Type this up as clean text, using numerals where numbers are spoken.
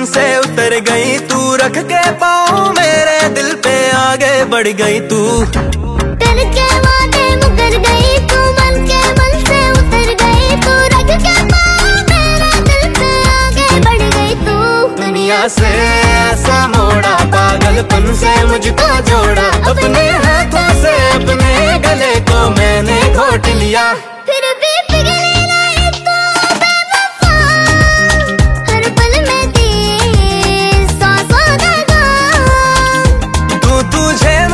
से उतर गई तू, रख के पाँव मेरे दिल पे आगे बढ़ गई तू। करके वादे मुकर गई